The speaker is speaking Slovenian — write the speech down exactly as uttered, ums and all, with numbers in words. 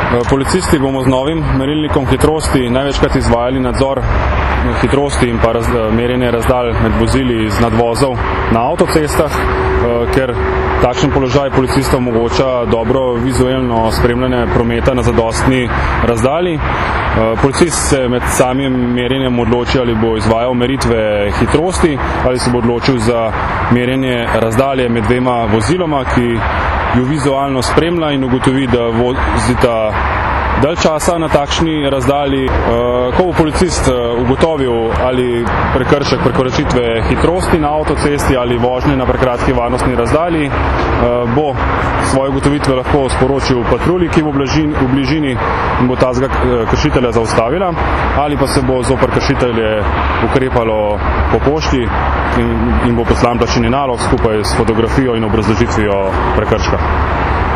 Policisti bomo z novim merilnikom hitrosti največkrat izvajali nadzor hitrosti in pa raz, merjenje razdalj med vozili z nadvozov na avtocestah, ker takšen položaj policista omogoča dobro vizualno spremljanje prometa na zadostni razdalji. Policist se med samim merjenjem odloči, ali bo izvajal meritve hitrosti ali se bo odločil za merjenje razdalje med dvema voziloma, ki ju vizualno spremlja in ugotovi, da vozita dalj časa na takšni razdalji. Ko bo policist ugotovil, ali prekršek prekoračitve hitrosti na avtocesti ali vožnje na prekratki varnostni razdalji, bo svoje ugotovitve lahko sporočil patrulji, ki bo v bližini in bo tazga kršitelja zaustavila, ali pa se bo zoper kršitelje ukrepalo po pošti in, in bo poslan plačilni nalog skupaj s fotografijo in obrazložitvijo prekrška.